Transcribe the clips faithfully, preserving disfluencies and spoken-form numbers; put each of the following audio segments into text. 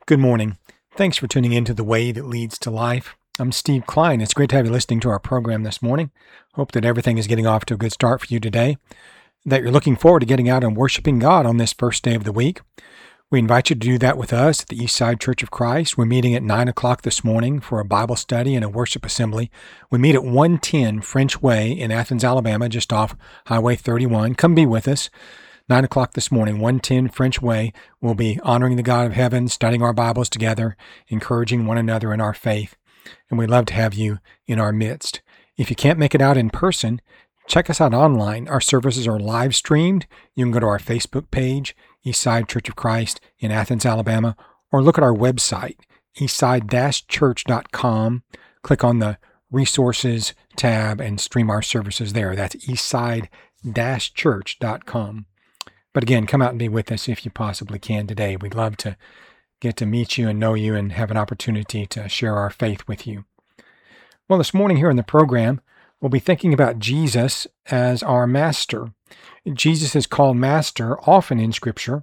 Good morning. Thanks for tuning in to The Way That Leads to Life. I'm Steve Klein. It's great to have you listening to our program this morning. Hope that everything is getting off to a good start for you today, that you're looking forward to getting out and worshiping God on this first day of the week. We invite you to do that with us at the Eastside Church of Christ. We're meeting at nine o'clock this morning for a Bible study and a worship assembly. We meet at one ten French Way in Athens, Alabama, just off Highway thirty-one. Come be with us. nine o'clock this morning, one ten French Way. We'll be honoring the God of heaven, studying our Bibles together, encouraging one another in our faith. And we'd love to have you in our midst. If you can't make it out in person, check us out online. Our services are live streamed. You can go to our Facebook page, Eastside Church of Christ in Athens, Alabama, or look at our website, eastside dash church dot com. Click on the Resources tab and stream our services there. That's eastside dash church dot com. But again, come out and be with us if you possibly can today. We'd love to get to meet you and know you and have an opportunity to share our faith with you. Well, this morning here in the program, we'll be thinking about Jesus as our master. Jesus is called master often in Scripture.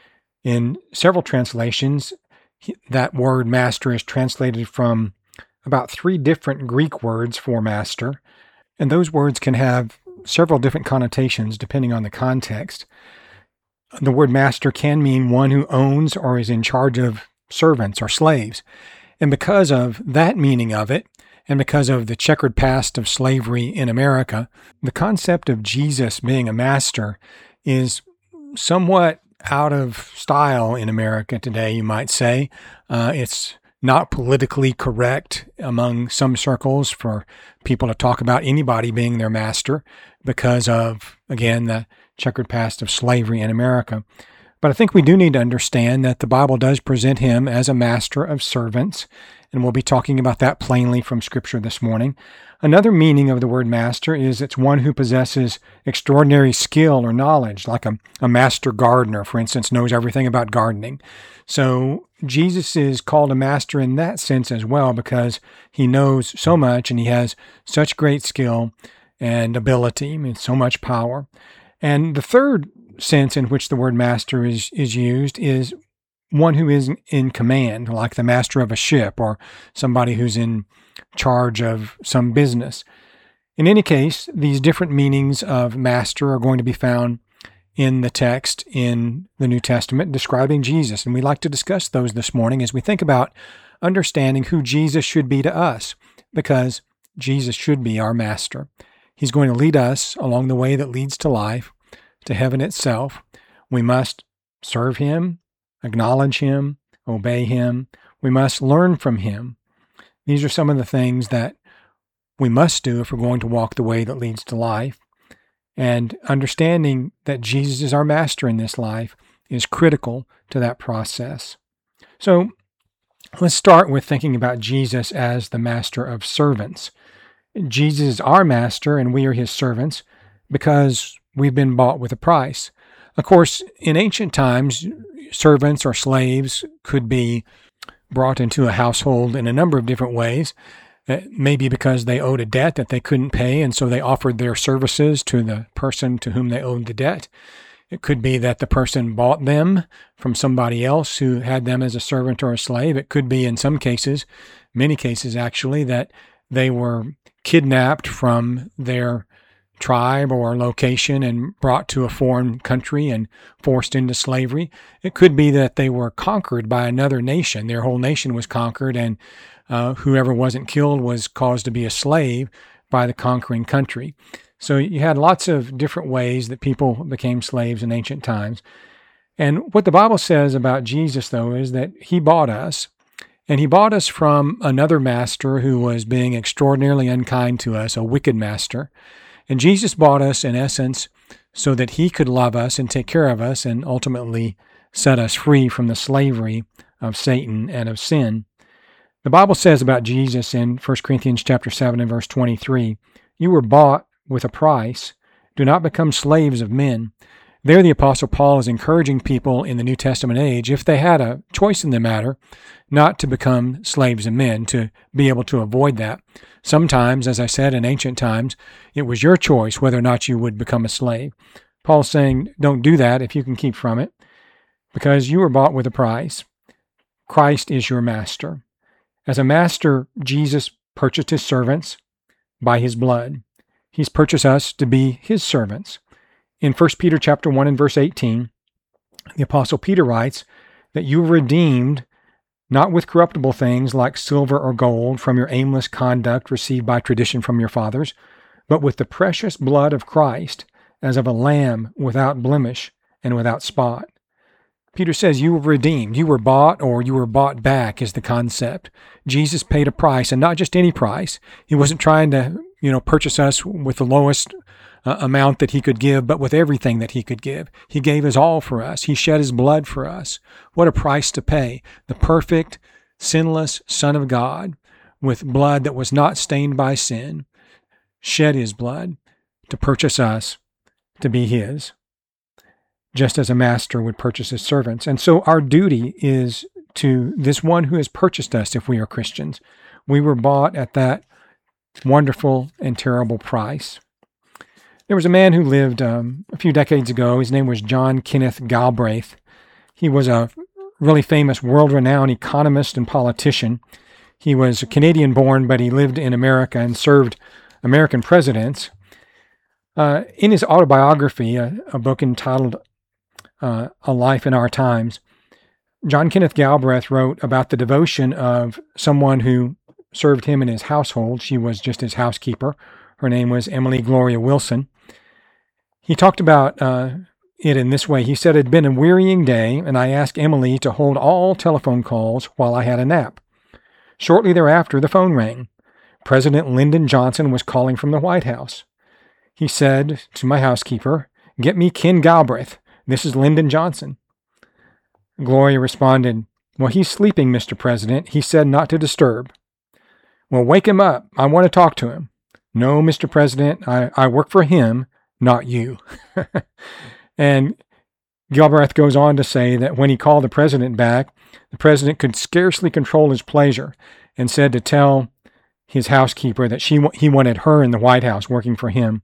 In several translations, that word master is translated from about three different Greek words for master, and those words can have several different connotations depending on the context. The word master can mean one who owns or is in charge of servants or slaves. And because of that meaning of it, and because of the checkered past of slavery in America, the concept of Jesus being a master is somewhat out of style in America today, you might say. Uh, it's not politically correct among some circles for people to talk about anybody being their master because of, again, the checkered past of slavery in America. But I think we do need to understand that the Bible does present him as a master of servants, and we'll be talking about that plainly from Scripture this morning. Another meaning of the word master is it's one who possesses extraordinary skill or knowledge, like a, a master gardener, for instance, knows everything about gardening. So Jesus is called a master in that sense as well because he knows so much and he has such great skill and ability and so much power. And the third sense in which the word master is, is used is one who is in command, like the master of a ship or somebody who's in charge of some business. In any case, these different meanings of master are going to be found in the text in the New Testament describing Jesus. And we'd like to discuss those this morning as we think about understanding who Jesus should be to us, because Jesus should be our master. He's going to lead us along the way that leads to life, to heaven itself. We must serve him, acknowledge him, obey him. We must learn from him. These are some of the things that we must do if we're going to walk the way that leads to life. And understanding that Jesus is our master in this life is critical to that process. So let's start with thinking about Jesus as the master of servants. Jesus is our master and we are his servants because we've been bought with a price. Of course, in ancient times, servants or slaves could be brought into a household in a number of different ways. Maybe because they owed a debt that they couldn't pay, and so they offered their services to the person to whom they owed the debt. It could be that the person bought them from somebody else who had them as a servant or a slave. It could be, in some cases, many cases actually, that they were kidnapped from their tribe or location and brought to a foreign country and forced into slavery. It could be that they were conquered by another nation. Their whole nation was conquered, and uh, whoever wasn't killed was caused to be a slave by the conquering country. So you had lots of different ways that people became slaves in ancient times. And what the Bible says about Jesus, though, is that he bought us. And he bought us from another master who was being extraordinarily unkind to us, a wicked master. And Jesus bought us, in essence, so that he could love us and take care of us and ultimately set us free from the slavery of Satan and of sin. The Bible says about Jesus in First Corinthians chapter seven and verse twenty-three, "You were bought with a price. Do not become slaves of men." There the Apostle Paul is encouraging people in the New Testament age, if they had a choice in the matter, not to become slaves of men, to be able to avoid that. Sometimes, as I said, in ancient times, it was your choice whether or not you would become a slave. Paul's saying, don't do that if you can keep from it, because you were bought with a price. Christ is your master. As a master, Jesus purchased his servants by his blood. He's purchased us to be his servants. In First Peter chapter one and verse eighteen, the Apostle Peter writes that you were redeemed not with corruptible things like silver or gold from your aimless conduct received by tradition from your fathers, but with the precious blood of Christ, as of a lamb without blemish and without spot. Peter says you were redeemed. You were bought, or you were bought back is the concept. Jesus paid a price, and not just any price. He wasn't trying to, you know, purchase us with the lowest uh, amount that he could give, but with everything that he could give. He gave his all for us. He shed his blood for us. What a price to pay. The perfect, sinless Son of God, with blood that was not stained by sin, shed his blood to purchase us to be his, just as a master would purchase his servants. And so our duty is to this one who has purchased us if we are Christians. We were bought at that wonderful and terrible price. There was a man who lived um, a few decades ago. His name was John Kenneth Galbraith. He was a really famous, world-renowned economist and politician. He was Canadian-born, but he lived in America and served American presidents. Uh, in his autobiography, a, a book entitled uh, A Life in Our Times, John Kenneth Galbraith wrote about the devotion of someone who served him in his household. She was just his housekeeper. Her name was Emily Gloria Wilson. He talked about uh, it in this way. He said, it had been a wearying day, and I asked Emily to hold all telephone calls while I had a nap. Shortly thereafter, the phone rang. President Lyndon Johnson was calling from the White House. He said to my housekeeper, "Get me Ken Galbraith. This is Lyndon Johnson." Gloria responded, "Well, he's sleeping, Mister President. He said not to disturb." "Well, wake him up. I want to talk to him." "No, Mister President, I, I work for him, not you." And Galbraith goes on to say that when he called the president back, the president could scarcely control his pleasure and said to tell his housekeeper that she he wanted her in the White House working for him.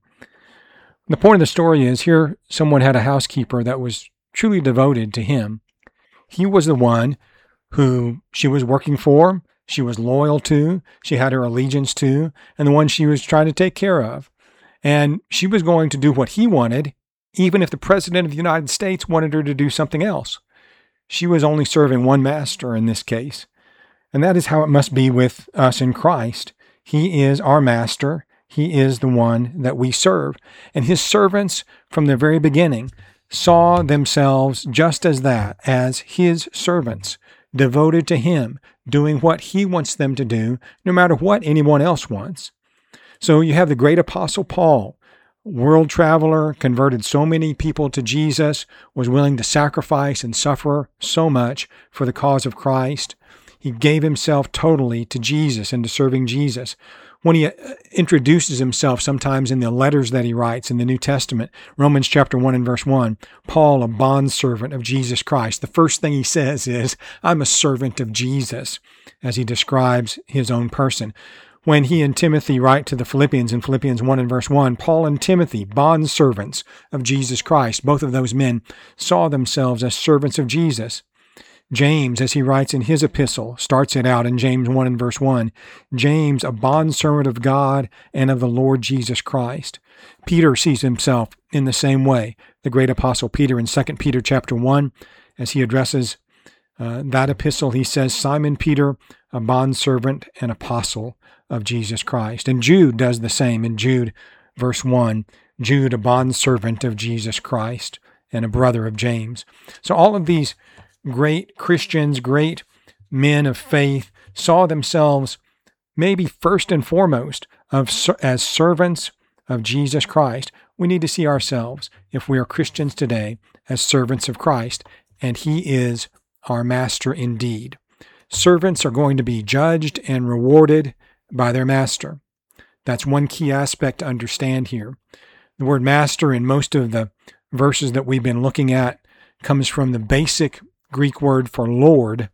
The point of the story is here someone had a housekeeper that was truly devoted to him. He was the one who she was working for, she was loyal to, she had her allegiance to, and the one she was trying to take care of. And she was going to do what he wanted, even if the President of the United States wanted her to do something else. She was only serving one master in this case. And that is how it must be with us in Christ. He is our master. He is the one that we serve. And his servants from the very beginning saw themselves just as that, as his servants, devoted to him, doing what he wants them to do, no matter what anyone else wants. So you have the great apostle Paul, world traveler, converted so many people to Jesus, was willing to sacrifice and suffer so much for the cause of Christ. He gave himself totally to Jesus and to serving Jesus. When he introduces himself sometimes in the letters that he writes in the New Testament, Romans chapter one and verse one, Paul, a bondservant of Jesus Christ, the first thing he says is, "I'm a servant of Jesus," as he describes his own person. When he and Timothy write to the Philippians in Philippians one and verse one, Paul and Timothy, bondservants of Jesus Christ, both of those men saw themselves as servants of Jesus. James, as he writes in his epistle, starts it out in James one and verse one, James, a bondservant of God and of the Lord Jesus Christ. Peter sees himself in the same way. The great apostle Peter in Second Peter chapter one, as he addresses uh, that epistle, he says, Simon Peter, a bondservant and apostle of Jesus Christ. And Jude does the same in Jude verse one, Jude, a bondservant of Jesus Christ and a brother of James. So all of these great Christians, great men of faith, saw themselves maybe first and foremost of, as servants of Jesus Christ. We need to see ourselves, if we are Christians today, as servants of Christ, and he is our master indeed. Servants are going to be judged and rewarded by their master. That's one key aspect to understand here. The word master in most of the verses that we've been looking at comes from the basic Greek word for Lord.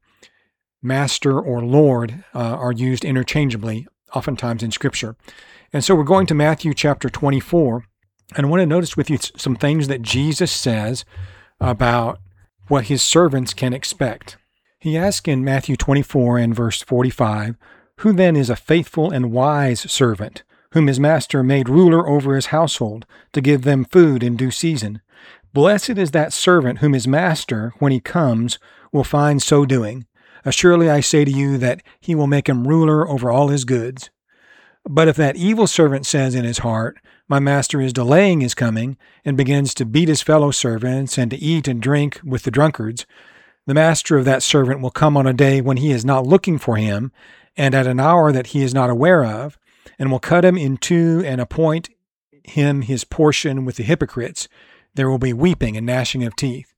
Master or Lord uh, are used interchangeably, oftentimes in Scripture. And so we're going to Matthew chapter twenty-four, and I want to notice with you some things that Jesus says about what his servants can expect. He asks in Matthew twenty-four and verse forty-five, "Who then is a faithful and wise servant, whom his master made ruler over his household, to give them food in due season? Blessed is that servant whom his master, when he comes, will find so doing. Assuredly I say to you that he will make him ruler over all his goods. But if that evil servant says in his heart, 'My master is delaying his coming,' and begins to beat his fellow servants and to eat and drink with the drunkards, the master of that servant will come on a day when he is not looking for him, and at an hour that he is not aware of, and will cut him in two and appoint him his portion with the hypocrites. There will be weeping and gnashing of teeth."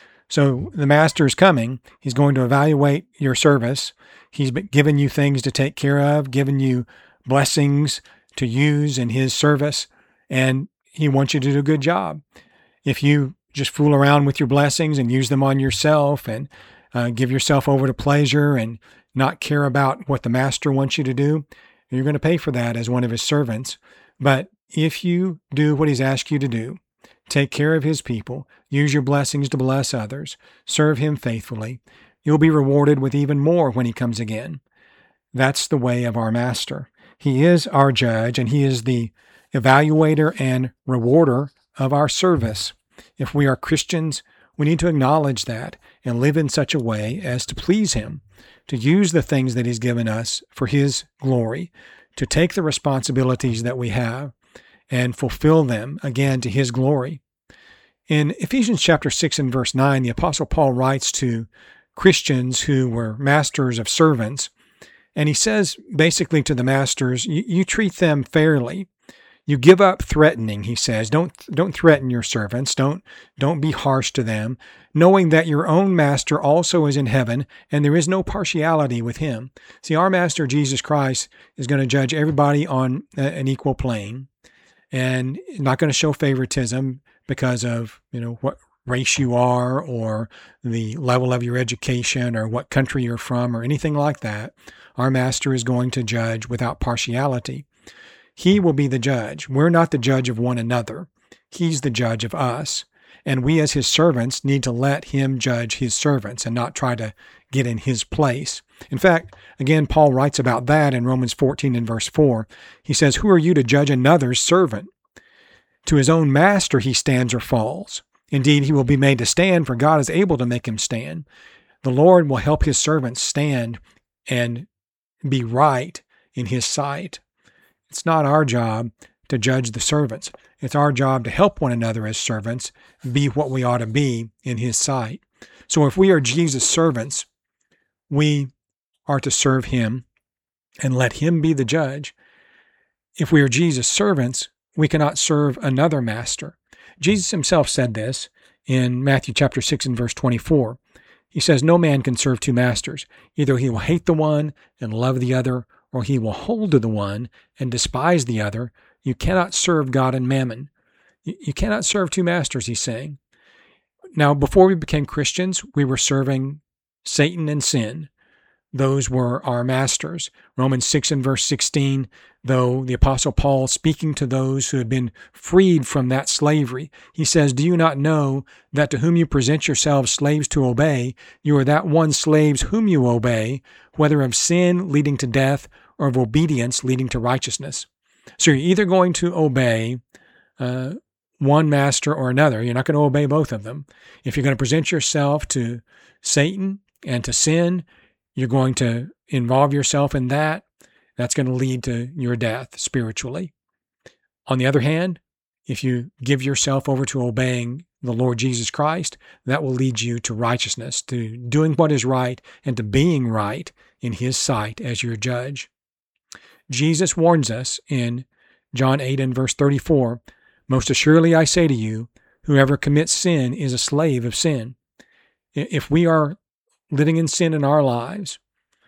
So the master is coming. He's going to evaluate your service. He's given you things to take care of, given you blessings to use in his service, and he wants you to do a good job. If you just fool around with your blessings and use them on yourself and uh, give yourself over to pleasure and not care about what the master wants you to do, you're going to pay for that as one of his servants. But if you do what he's asked you to do, take care of his people, use your blessings to bless others, serve him faithfully, you'll be rewarded with even more when he comes again. That's the way of our master. He is our judge, and he is the evaluator and rewarder of our service. If we are Christians, we need to acknowledge that and live in such a way as to please him, to use the things that he's given us for his glory, to take the responsibilities that we have and fulfill them again to his glory. In Ephesians chapter six and verse nine, the Apostle Paul writes to Christians who were masters of servants, and he says basically to the masters, you, you treat them fairly. You give up threatening, he says. Don't don't threaten your servants. Don't don't be harsh to them, knowing that your own master also is in heaven, and there is no partiality with him. See, our master Jesus Christ is going to judge everybody on an equal plane, and not going to show favoritism because of, you know, what race you are or the level of your education or what country you're from or anything like that. Our master is going to judge without partiality. He will be the judge. We're not the judge of one another. He's the judge of us. And we as his servants need to let him judge his servants and not try to get in his place. In fact, again, Paul writes about that in Romans fourteen and verse four. He says, "Who are you to judge another's servant? To his own master he stands or falls. Indeed, he will be made to stand, for God is able to make him stand." The Lord will help his servants stand and be right in his sight. It's not our job to judge the servants. It's our job to help one another as servants be what we ought to be in his sight. So if we are Jesus' servants, we are to serve him and let him be the judge. If we are Jesus' servants, we cannot serve another master. Jesus himself said this in Matthew chapter six and verse twenty-four. He says, "No man can serve two masters. Either he will hate the one and love the other, or he will hold to the one and despise the other. You cannot serve God and mammon." You cannot serve two masters, he's saying. Now, before we became Christians, we were serving Satan and sin. Those were our masters. Romans six and verse sixteen, though the Apostle Paul, speaking to those who had been freed from that slavery, he says, "Do you not know that to whom you present yourselves slaves to obey, you are that one slaves whom you obey, whether of sin leading to death or of obedience leading to righteousness?" So you're either going to obey uh, one master or another. You're not going to obey both of them. If you're going to present yourself to Satan and to sin, you're going to involve yourself in that. That's going to lead to your death spiritually. On the other hand, if you give yourself over to obeying the Lord Jesus Christ, that will lead you to righteousness, to doing what is right and to being right in his sight as your judge. Jesus warns us in John eight and verse thirty-four, "Most assuredly I say to you, whoever commits sin is a slave of sin." If we are living in sin in our lives,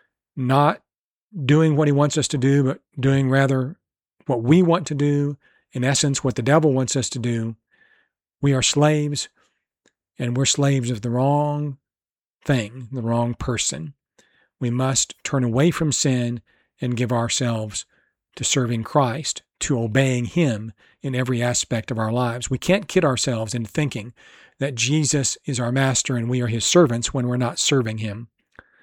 not doing what he wants us to do, but doing rather what we want to do, in essence, what the devil wants us to do, we are slaves, and we're slaves of the wrong thing, the wrong person. We must turn away from sin and give ourselves to serving Christ, to obeying him in every aspect of our lives. We can't kid ourselves into thinking that Jesus is our master and we are his servants when we're not serving him.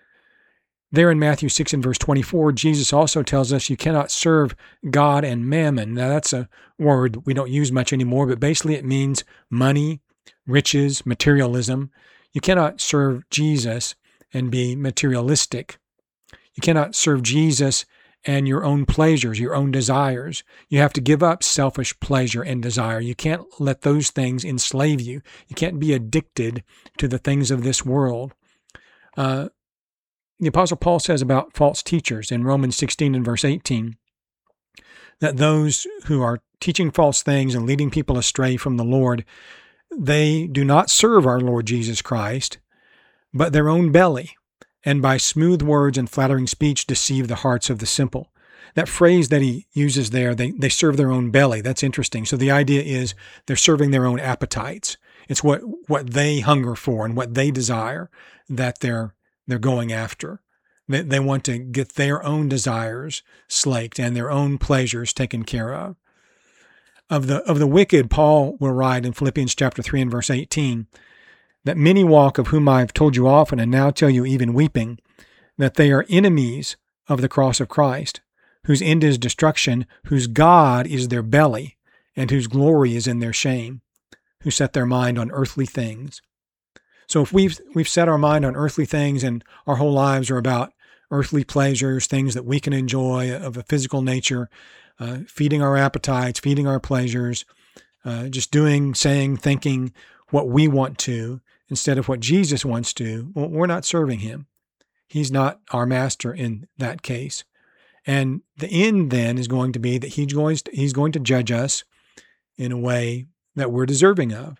There in Matthew six and verse twenty-four, Jesus also tells us you cannot serve God and mammon. Now that's a word we don't use much anymore, but basically it means money, riches, materialism. You cannot serve Jesus and be materialistic. You cannot serve Jesus and your own pleasures, your own desires. You have to give up selfish pleasure and desire. You can't let those things enslave you. You can't be addicted to the things of this world. Uh, the Apostle Paul says about false teachers in Romans sixteen and verse eighteen, that those who are teaching false things and leading people astray from the Lord, they do not serve our Lord Jesus Christ, but their own belly, and by smooth words and flattering speech deceive the hearts of the simple. That phrase that he uses there, they, they serve their own belly. That's interesting. So the idea is they're serving their own appetites. It's what, what they hunger for and what they desire that they're they're going after. They, they want to get their own desires slaked and their own pleasures taken care of. Of the of the wicked, Paul will write in Philippians chapter three and verse eighteen, that many walk, of whom I have told you often and now tell you even weeping, that they are enemies of the cross of Christ, whose end is destruction, whose God is their belly, and whose glory is in their shame, who set their mind on earthly things. So if we've we've set our mind on earthly things and our whole lives are about earthly pleasures, things that we can enjoy of a physical nature, uh, feeding our appetites, feeding our pleasures, uh, just doing, saying, thinking what we want to instead of what Jesus wants to, well, we're not serving him. He's not our master in that case. And the end then is going to be that he's going to, he's going to judge us in a way that we're deserving of.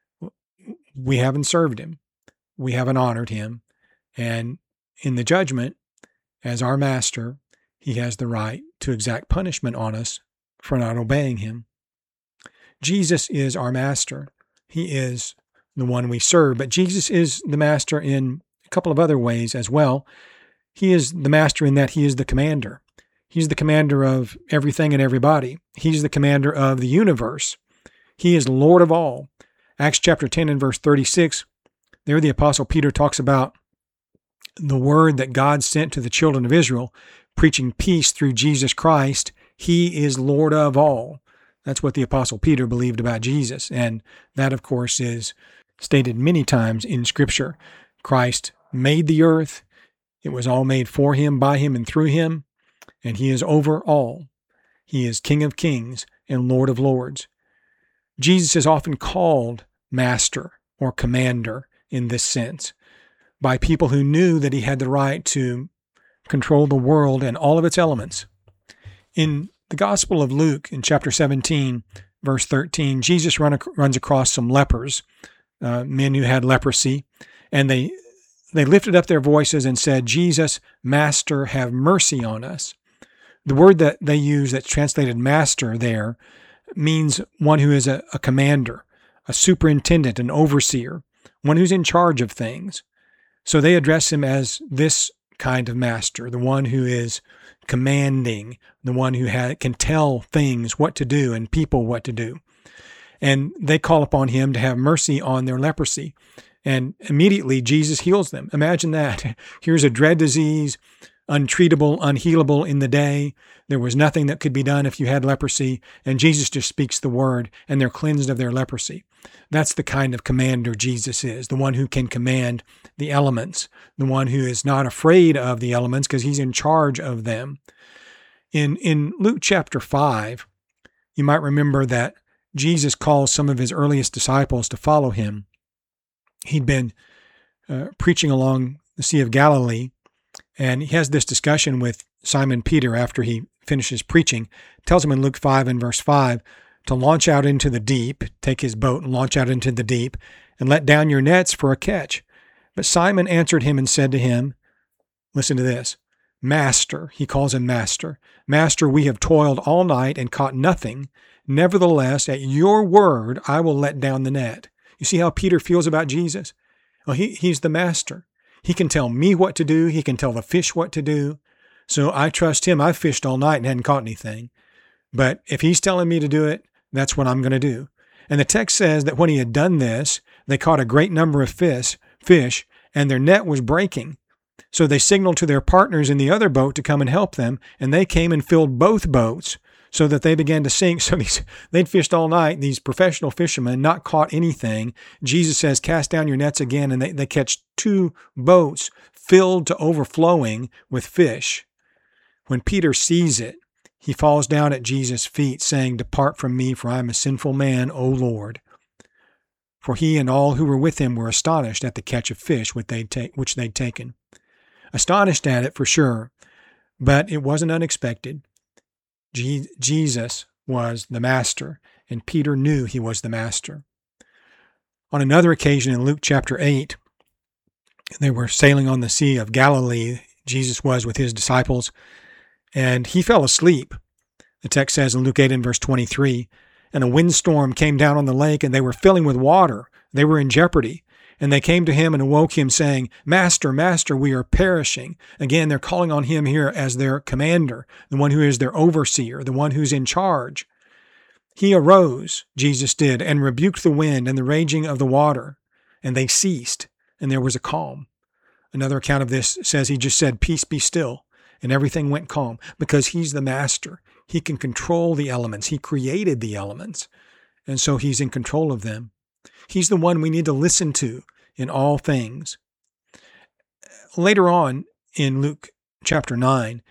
We haven't served him. We haven't honored him. And in the judgment, as our master, he has the right to exact punishment on us for not obeying him. Jesus is our master. He is the one we serve, but Jesus is the master in a couple of other ways as well. He is the master in that he is the commander. He's the commander of everything and everybody. He's the commander of the universe. He is Lord of all. Acts chapter ten and verse thirty-six, there the Apostle Peter talks about the word that God sent to the children of Israel, preaching peace through Jesus Christ. He is Lord of all. That's what the Apostle Peter believed about Jesus. And that, of course, is stated many times in Scripture. Christ made the earth. It was all made for him, by him, and through him. And he is over all. He is King of kings and Lord of lords. Jesus is often called master or commander in this sense by people who knew that he had the right to control the world and all of its elements. In the Gospel of Luke, in chapter seventeen, verse thirteen, Jesus run, runs across some lepers, uh, men who had leprosy, and they they lifted up their voices and said, "Jesus, Master, have mercy on us." The word that they use that's translated master there means one who is a, a commander, a superintendent, an overseer, one who's in charge of things. So they address him as this kind of master, the one who is commanding, the one who ha- can tell things what to do and people what to do. And they call upon him to have mercy on their leprosy. And immediately Jesus heals them. Imagine that. Here's a dread disease, untreatable, unhealable in the day. There was nothing that could be done if you had leprosy, and Jesus just speaks the word, and they're cleansed of their leprosy. That's the kind of commander Jesus is, the one who can command the elements, the one who is not afraid of the elements because he's in charge of them. In, in Luke chapter five, you might remember that Jesus calls some of his earliest disciples to follow him. He'd been uh, preaching along the Sea of Galilee, and he has this discussion with Simon Peter after he finishes preaching. Tells him in Luke five and verse five to launch out into the deep, take his boat and launch out into the deep, and let down your nets for a catch. But Simon answered him and said to him, listen to this, Master, he calls him Master. Master, we have toiled all night and caught nothing. Nevertheless, at your word, I will let down the net. You see how Peter feels about Jesus? Well, he, he's the master. He can tell me what to do. He can tell the fish what to do. So I trust him. I've fished all night and hadn't caught anything. But if he's telling me to do it, that's what I'm going to do. And the text says that when he had done this, they caught a great number of fish, fish, and their net was breaking. So they signaled to their partners in the other boat to come and help them, and they came and filled both boats so that they began to sink. So these, they'd fished all night, these professional fishermen, not caught anything. Jesus says, cast down your nets again, and they, they catch two boats filled to overflowing with fish. When Peter sees it, he falls down at Jesus' feet, saying, depart from me, for I am a sinful man, O Lord. For he and all who were with him were astonished at the catch of fish which they'd, ta- which they'd taken. Astonished at it, for sure, but it wasn't unexpected. Je- Jesus was the master, and Peter knew he was the master. On another occasion in Luke chapter eight, they were sailing on the Sea of Galilee. Jesus was with his disciples, and he fell asleep. The text says in Luke eight and verse twenty-three, and a windstorm came down on the lake, and they were filling with water. They were in jeopardy. And they came to him and awoke him, saying, Master, Master, we are perishing. Again, they're calling on him here as their commander, the one who is their overseer, the one who's in charge. He arose, Jesus did, and rebuked the wind and the raging of the water, and they ceased, and there was a calm. Another account of this says he just said, peace, be still, and everything went calm, because he's the master. He can control the elements. He created the elements, and so he's in control of them. He's the one we need to listen to in all things. Later on in Luke chapter nine,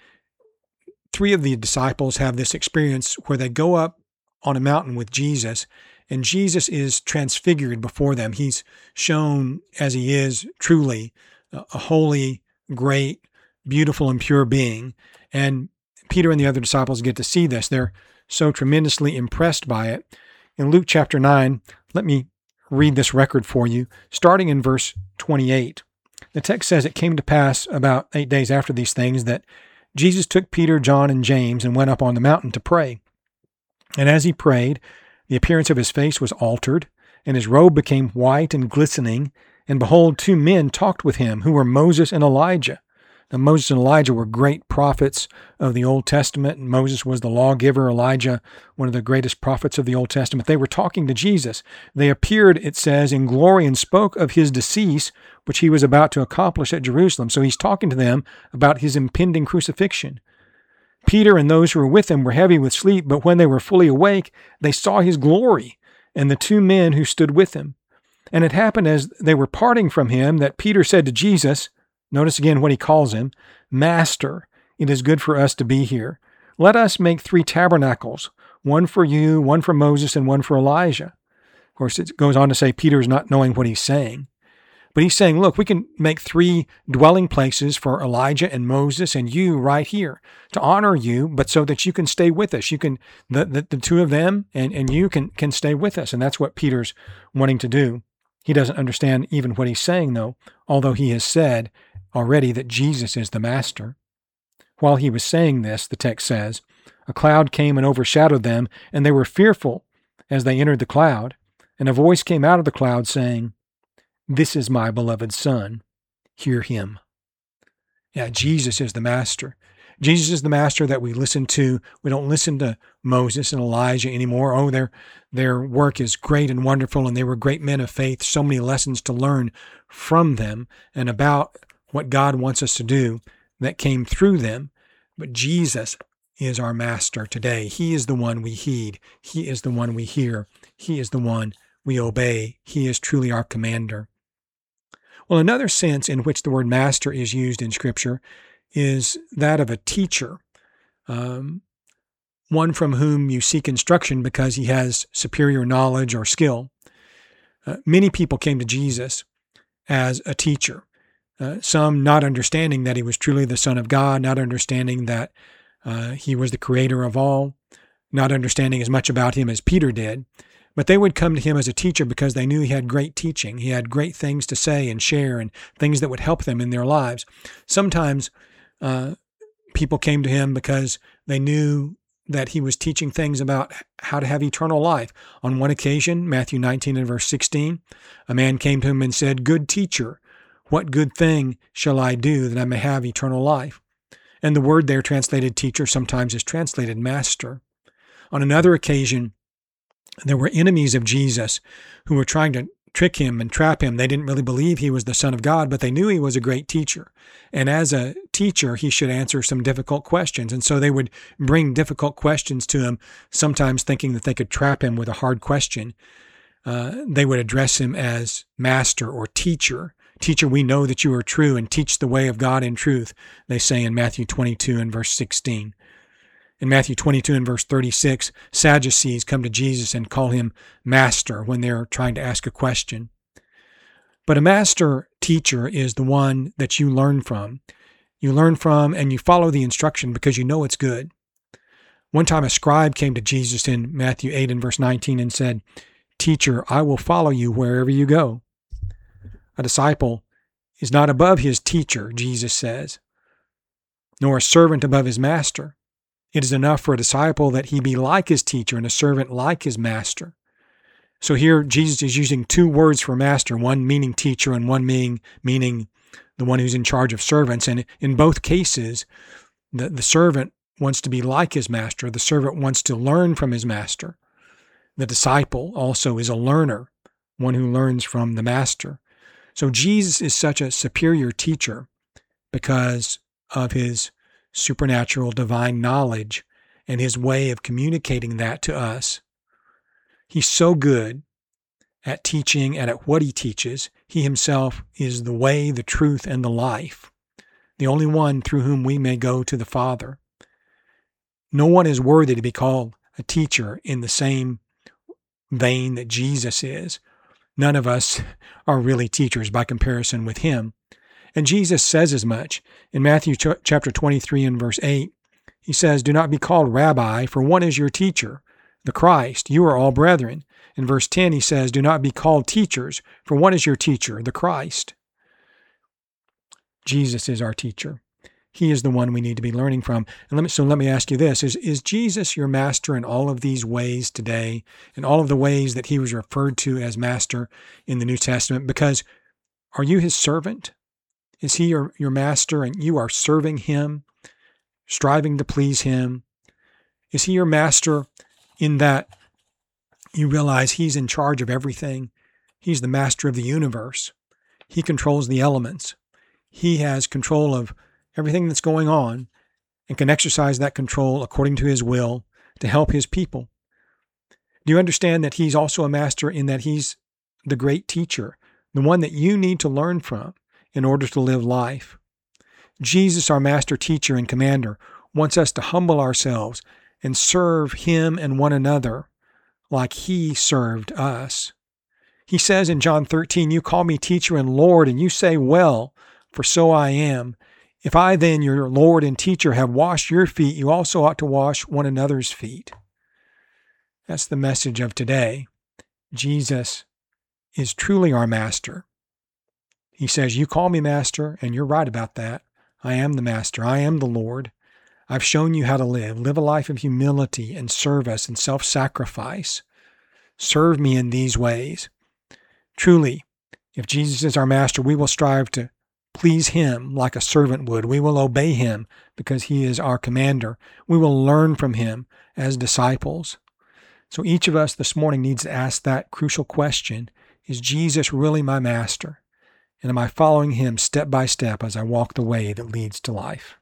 three of the disciples have this experience where they go up on a mountain with Jesus, and Jesus is transfigured before them. He's shown as he is truly a holy, great, beautiful, and pure being. And Peter and the other disciples get to see this. They're so tremendously impressed by it. In Luke chapter nine, let me read this record for you, starting in verse twenty-eight. The text says, it came to pass about eight days after these things that Jesus took Peter, John, and James and went up on the mountain to pray. And as he prayed, the appearance of his face was altered, and his robe became white and glistening. And behold, two men talked with him, who were Moses and Elijah. Now, Moses and Elijah were great prophets of the Old Testament. Moses was the lawgiver, Elijah, one of the greatest prophets of the Old Testament. They were talking to Jesus. They appeared, it says, in glory and spoke of his decease, which he was about to accomplish at Jerusalem. So he's talking to them about his impending crucifixion. Peter and those who were with him were heavy with sleep, but when they were fully awake, they saw his glory and the two men who stood with him. And it happened as they were parting from him that Peter said to Jesus, notice again what he calls him, Master, it is good for us to be here. Let us make three tabernacles, one for you, one for Moses, and one for Elijah. Of course, it goes on to say Peter's not knowing what he's saying. But he's saying, look, we can make three dwelling places for Elijah and Moses and you right here to honor you, but so that you can stay with us. You can, the, the, the two of them and, and you can, can stay with us. And that's what Peter's wanting to do. He doesn't understand even what he's saying, though, although he has said already that Jesus is the master. While he was saying this, the text says, a cloud came and overshadowed them, and they were fearful as they entered the cloud. And a voice came out of the cloud saying, This is my beloved Son, hear him. Yeah, Jesus is the master. Jesus is the master that we listen to. We don't listen to Moses and Elijah anymore. Oh, their, their work is great and wonderful, and they were great men of faith. So many lessons to learn from them and about what God wants us to do that came through them. But Jesus is our master today. He is the one we heed. He is the one we hear. He is the one we obey. He is truly our commander. Well, another sense in which the word master is used in Scripture is that of a teacher, um, one from whom you seek instruction because he has superior knowledge or skill. Uh, many people came to Jesus as a teacher. Uh, some not understanding that he was truly the Son of God, not understanding that uh, he was the creator of all, not understanding as much about him as Peter did. But they would come to him as a teacher because they knew he had great teaching. He had great things to say and share and things that would help them in their lives. Sometimes uh, people came to him because they knew that he was teaching things about how to have eternal life. On one occasion, Matthew nineteen and verse sixteen, a man came to him and said, Good teacher, what good thing shall I do that I may have eternal life? And the word there translated teacher sometimes is translated master. On another occasion, there were enemies of Jesus who were trying to trick him and trap him. They didn't really believe he was the Son of God, but they knew he was a great teacher. And as a teacher, he should answer some difficult questions. And so they would bring difficult questions to him, sometimes thinking that they could trap him with a hard question. Uh, they would address him as master or teacher. Teacher, we know that you are true and teach the way of God in truth, they say in Matthew twenty-two and verse sixteen. In Matthew twenty-two and verse thirty-six, Sadducees come to Jesus and call him master when they're trying to ask a question. But a master teacher is the one that you learn from. You learn from and you follow the instruction because you know it's good. One time a scribe came to Jesus in Matthew eight and verse nineteen and said, "Teacher, I will follow you wherever you go." A disciple is not above his teacher, Jesus says, nor a servant above his master. It is enough for a disciple that he be like his teacher and a servant like his master. So here Jesus is using two words for master, one meaning teacher and one meaning, meaning the one who's in charge of servants. And in both cases, the, the servant wants to be like his master. The servant wants to learn from his master. The disciple also is a learner, one who learns from the master. So Jesus is such a superior teacher because of his supernatural divine knowledge and his way of communicating that to us. He's so good at teaching and at what he teaches. He himself is the way, the truth, and the life, the only one through whom we may go to the Father. No one is worthy to be called a teacher in the same vein that Jesus is. None of us are really teachers by comparison with him. And Jesus says as much. In Matthew ch- chapter twenty-three and verse eight, he says, "Do not be called rabbi, for one is your teacher, the Christ. You are all brethren." In verse ten, he says, "Do not be called teachers, for one is your teacher, the Christ." Jesus is our teacher. He is the one we need to be learning from. And let me, so let me ask you this. Is, is Jesus your master in all of these ways today, in all of the ways that he was referred to as master in the New Testament? Because are you his servant? Is he your, your master and you are serving him, striving to please him? Is he your master in that you realize he's in charge of everything? He's the master of the universe. He controls the elements. He has control of everything that's going on and can exercise that control according to his will to help his people. Do you understand that he's also a master in that he's the great teacher, the one that you need to learn from in order to live life? Jesus, our master teacher and commander, wants us to humble ourselves and serve him and one another like he served us. He says in John thirteen, "You call me teacher and Lord, and you say, well, for so I am. If I then, your Lord and teacher, have washed your feet, you also ought to wash one another's feet." That's the message of today. Jesus is truly our master. He says, "You call me master," and you're right about that. I am the master. I am the Lord. I've shown you how to live. Live a life of humility and service and self-sacrifice. Serve me in these ways. Truly, if Jesus is our master, we will strive to please him like a servant would. We will obey him because he is our commander. We will learn from him as disciples. So each of us this morning needs to ask that crucial question: is Jesus really my master? And am I following him step by step as I walk the way that leads to life?